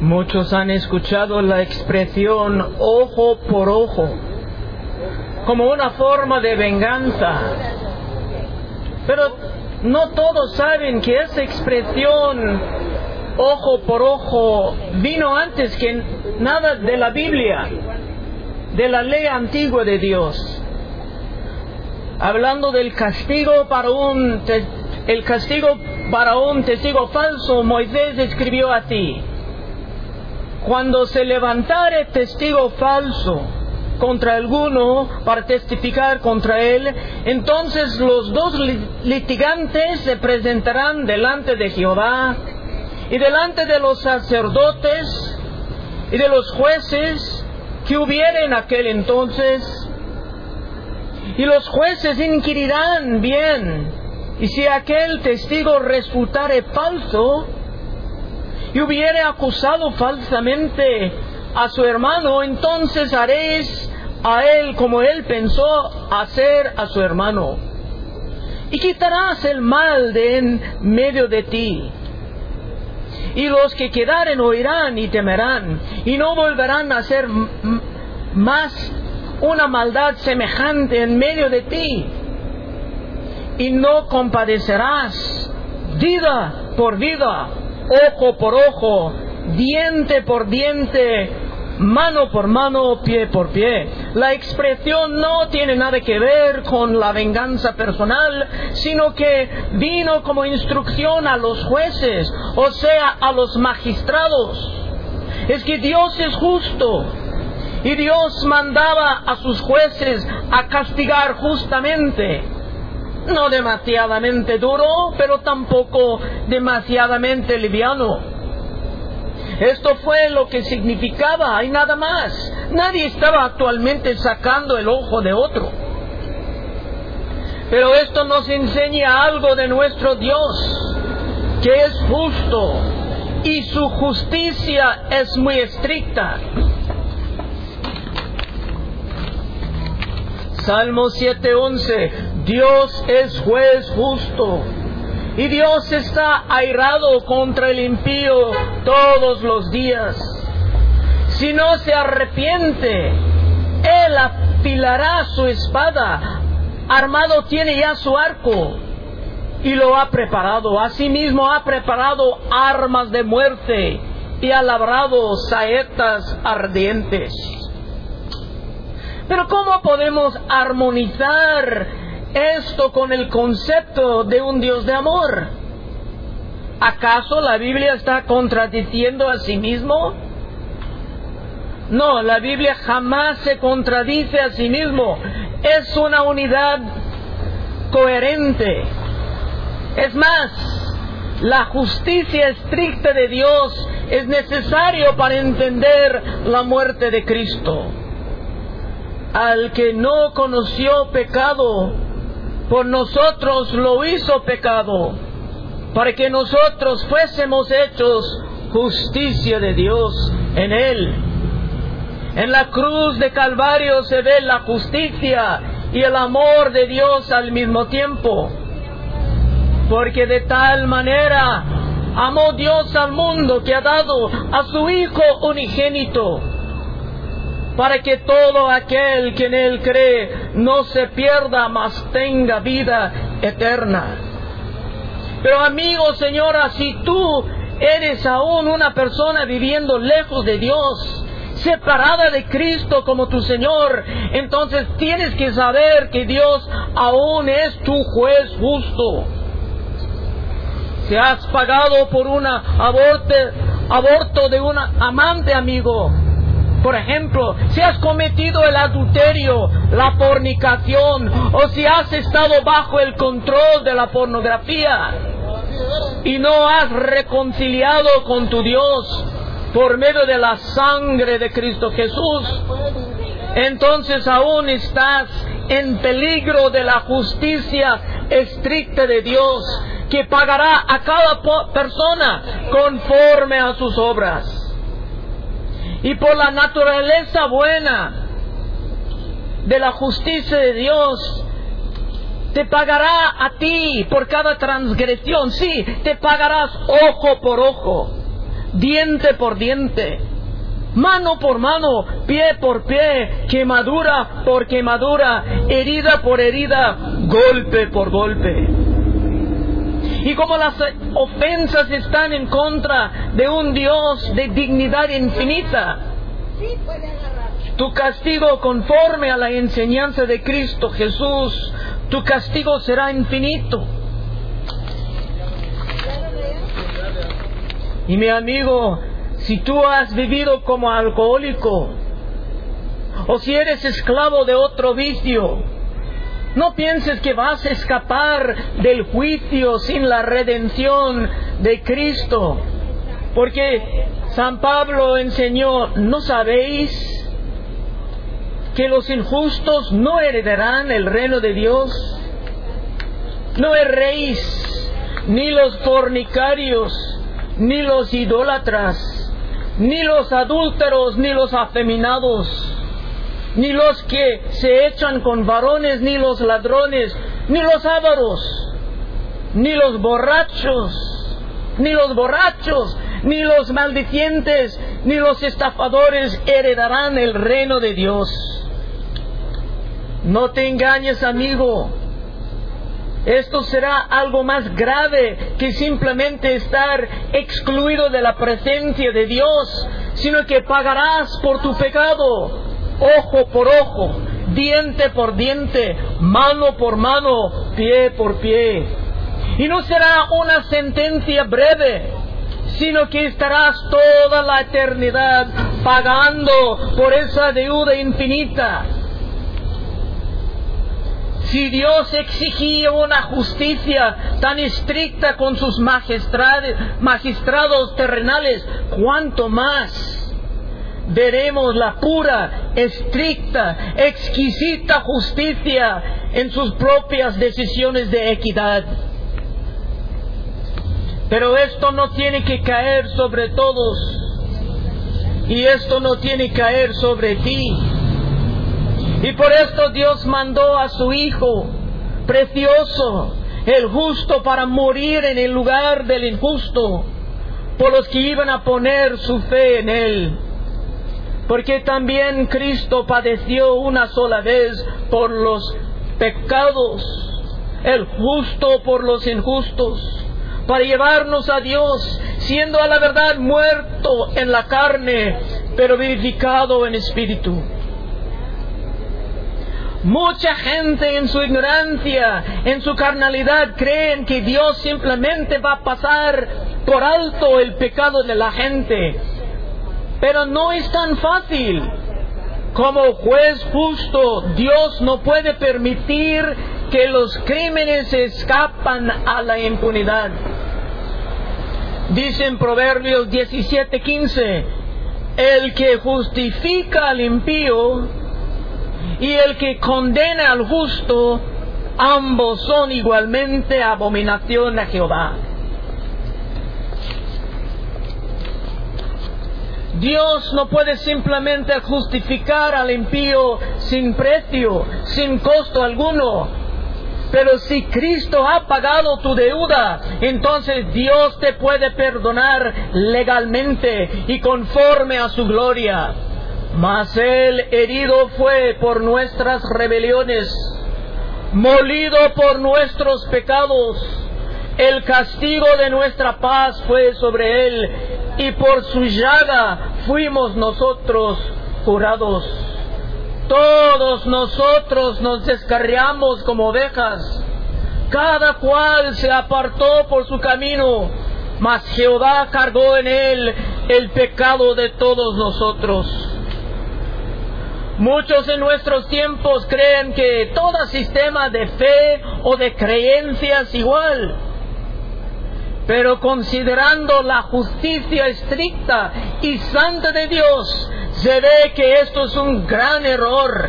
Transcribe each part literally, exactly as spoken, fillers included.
Muchos han escuchado la expresión ojo por ojo como una forma de venganza, pero no todos saben que esa expresión ojo por ojo vino antes que nada de la Biblia, de la ley antigua de Dios. Hablando del castigo para un el castigo para un testigo falso, Moisés escribió así: cuando se levantare testigo falso contra alguno para testificar contra él, entonces los dos litigantes se presentarán delante de Jehová y delante de los sacerdotes y de los jueces que hubiere en aquel entonces, y los jueces inquirirán bien, y si aquel testigo resultare falso y hubiere acusado falsamente a su hermano, entonces haréis a él como él pensó hacer a su hermano, y quitarás el mal de en medio de ti. Y los que quedaren oirán y temerán, y no volverán a hacer m- más una maldad semejante en medio de ti. Y no compadecerás vida por vida, ojo por ojo, diente por diente, mano por mano, pie por pie. La expresión no tiene nada que ver con la venganza personal, sino que vino como instrucción a los jueces, o sea, a los magistrados. Es que Dios es justo, y Dios mandaba a sus jueces a castigar justamente. No demasiadamente duro, pero tampoco demasiadamente liviano. Esto fue lo que significaba, y nada más. Nadie estaba actualmente sacando el ojo de otro. Pero esto nos enseña algo de nuestro Dios, que es justo, y su justicia es muy estricta. Salmo siete once: Dios es juez justo, y Dios está airado contra el impío todos los días. Si no se arrepiente, Él afilará su espada, armado tiene ya su arco, y lo ha preparado. Asimismo ha preparado armas de muerte, y ha labrado saetas ardientes. Pero ¿cómo podemos armonizar esto con el concepto de un Dios de amor? ¿Acaso la Biblia está contradiciendo a sí mismo? No, la Biblia jamás se contradice a sí mismo. Es una unidad coherente. Es más, la justicia estricta de Dios es necesario para entender la muerte de Cristo. Al que no conoció pecado, por nosotros lo hizo pecado, para que nosotros fuésemos hechos justicia de Dios en Él. En la cruz de Calvario se ve la justicia y el amor de Dios al mismo tiempo, porque de tal manera amó Dios al mundo que ha dado a su Hijo unigénito, para que todo aquel que en Él cree no se pierda, mas tenga vida eterna. Pero amigo, señora, si tú eres aún una persona viviendo lejos de Dios, separada de Cristo como tu Señor, entonces tienes que saber que Dios aún es tu juez justo. Si has pagado por un aborto de un amante, amigo, por ejemplo, si has cometido el adulterio, la fornicación, o si has estado bajo el control de la pornografía y no has reconciliado con tu Dios por medio de la sangre de Cristo Jesús, entonces aún estás en peligro de la justicia estricta de Dios, que pagará a cada persona conforme a sus obras. Y por la naturaleza buena de la justicia de Dios, te pagará a ti por cada transgresión. Sí, te pagarás ojo por ojo. diente por diente, mano por mano, pie por pie, quemadura por quemadura, herida por herida, golpe por golpe. Y como las ofensas están en contra de un Dios de dignidad infinita, tu castigo conforme a la enseñanza de Cristo Jesús, tu castigo será infinito. Y mi amigo, si tú has vivido como alcohólico, o si eres esclavo de otro vicio, no pienses que vas a escapar del juicio sin la redención de Cristo. Porque San Pablo enseñó, ¿no sabéis que los injustos no heredarán el reino de Dios? No erréis, ni los fornicarios, ni los idólatras, ni los adúlteros, ni los afeminados, ni los que se echan con varones, ni los ladrones, ni los ávaros, ni los borrachos, ni los borrachos, ni los maldicientes, ni los estafadores heredarán el reino de Dios. No te engañes, amigo. Esto será algo más grave que simplemente estar excluido de la presencia de Dios, sino que pagarás por tu pecado, ojo por ojo, diente por diente, mano por mano, pie por pie. Y no será una sentencia breve, sino que estarás toda la eternidad pagando por esa deuda infinita. Si Dios exigía una justicia tan estricta con sus magistrados terrenales, ¿cuánto más veremos la pura, estricta, exquisita justicia en sus propias decisiones de equidad? Pero esto no tiene que caer sobre todos, y esto no tiene que caer sobre ti. Y por esto Dios mandó a su Hijo precioso, el justo, para morir en el lugar del injusto, por los que iban a poner su fe en Él. Porque también Cristo padeció una sola vez por los pecados, el justo por los injustos, para llevarnos a Dios, siendo a la verdad muerto en la carne, pero vivificado en espíritu. Mucha gente en su ignorancia, en su carnalidad, creen que Dios simplemente va a pasar por alto el pecado de la gente. Pero no es tan fácil. Como juez justo, Dios no puede permitir que los crímenes escapan a la impunidad. Dice en Proverbios diecisiete quince, el que justifica al impío y el que condena al justo, ambos son igualmente abominación a Jehová. Dios no puede simplemente justificar al impío sin precio, sin costo alguno. Pero si Cristo ha pagado tu deuda, entonces Dios te puede perdonar legalmente y conforme a su gloria. Mas Él herido fue por nuestras rebeliones, molido por nuestros pecados. El castigo de nuestra paz fue sobre Él, y por su llaga fuimos nosotros curados. Todos nosotros nos descarriamos como ovejas, cada cual se apartó por su camino, mas Jehová cargó en Él el pecado de todos nosotros. Muchos en nuestros tiempos creen que todo sistema de fe o de creencia es igual. Pero considerando la justicia estricta y santa de Dios, se ve que esto es un gran error.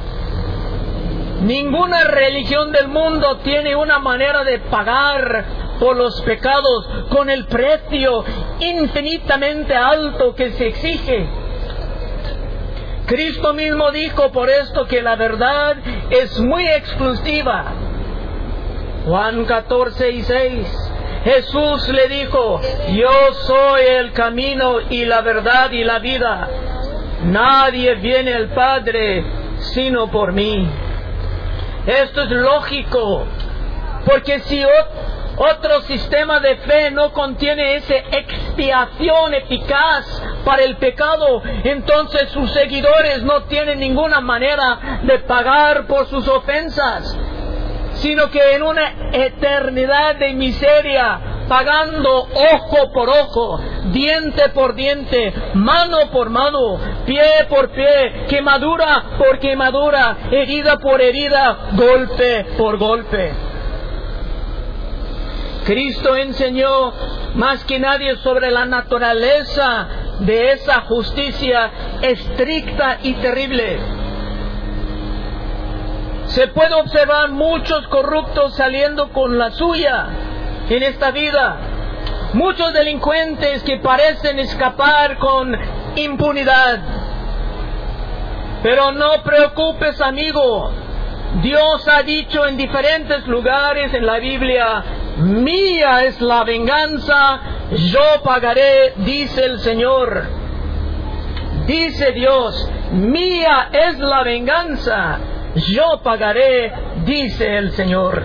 Ninguna religión del mundo tiene una manera de pagar por los pecados con el precio infinitamente alto que se exige. Cristo mismo dijo por esto que la verdad es muy exclusiva. Juan catorce y seis. Jesús le dijo: yo soy el camino y la verdad y la vida. Nadie viene al Padre sino por mí. Esto es lógico, porque si otro sistema de fe no contiene esa expiación eficaz para el pecado, entonces sus seguidores no tienen ninguna manera de pagar por sus ofensas, sino que en una eternidad de miseria, pagando ojo por ojo, diente por diente, mano por mano, pie por pie, quemadura por quemadura, herida por herida, golpe por golpe. Cristo enseñó más que nadie sobre la naturaleza de esa justicia estricta y terrible. Se puede observar muchos corruptos saliendo con la suya en esta vida. Muchos delincuentes que parecen escapar con impunidad. Pero no preocupes, amigo. Dios ha dicho en diferentes lugares en la Biblia: mía es la venganza, yo pagaré, dice el Señor. Dice Dios: mía es la venganza, yo pagaré, dice el Señor.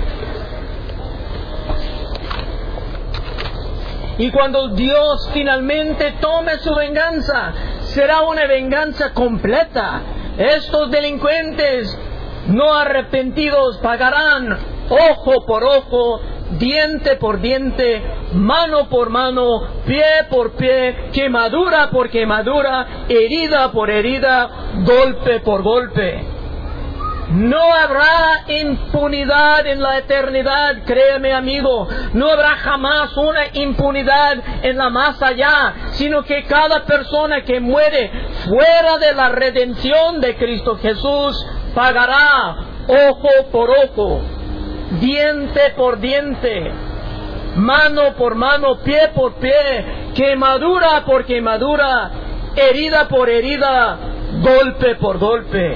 Y cuando Dios finalmente tome su venganza, será una venganza completa. Estos delincuentes no arrepentidos pagarán ojo por ojo, diente por diente, mano por mano, pie por pie, quemadura por quemadura, herida por herida, golpe por golpe. No habrá impunidad en la eternidad, créeme, amigo. No habrá jamás una impunidad en la más allá, sino que cada persona que muere fuera de la redención de Cristo Jesús pagará ojo por ojo, diente por diente, mano por mano, pie por pie, quemadura por quemadura, herida por herida, golpe por golpe.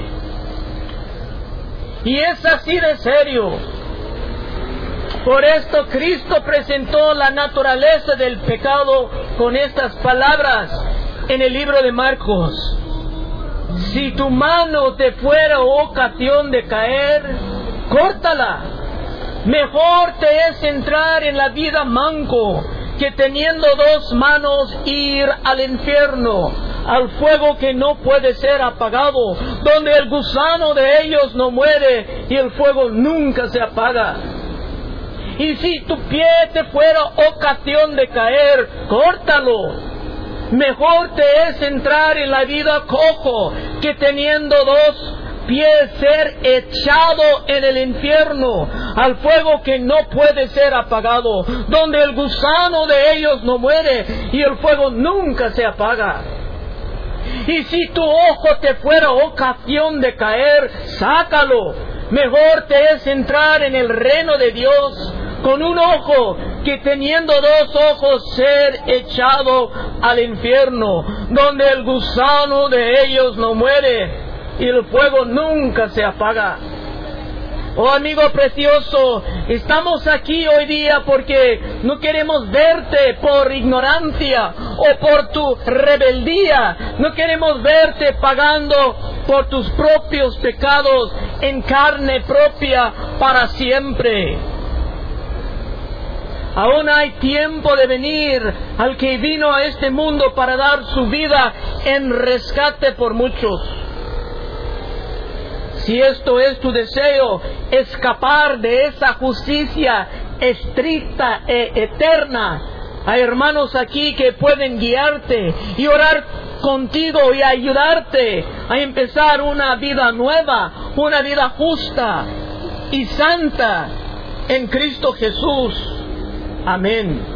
Y es así de serio. Por esto Cristo presentó la naturaleza del pecado con estas palabras en el libro de Marcos: si tu mano te fuera ocasión de caer, córtala. Mejor te es entrar en la vida manco que teniendo dos manos ir al infierno, al fuego que no puede ser apagado, donde el gusano de ellos no muere y el fuego nunca se apaga. Y si tu pie te fuera ocasión de caer, córtalo. Mejor te es entrar en la vida cojo que teniendo dos pies ser echado en el infierno, al fuego que no puede ser apagado, donde el gusano de ellos no muere y el fuego nunca se apaga. Y si tu ojo te fuera ocasión de caer, sácalo. Mejor te es entrar en el reino de Dios con un ojo que teniendo dos ojos ser echado al infierno, donde el gusano de ellos no muere y el fuego nunca se apaga. Oh amigo precioso, estamos aquí hoy día porque no queremos verte por ignorancia o por tu rebeldía. No queremos verte pagando por tus propios pecados en carne propia para siempre. Aún hay tiempo de venir al que vino a este mundo para dar su vida en rescate por muchos. Si esto es tu deseo, escapar de esa justicia estricta e eterna, hay hermanos aquí que pueden guiarte y orar contigo y ayudarte a empezar una vida nueva, una vida justa y santa en Cristo Jesús. Amén.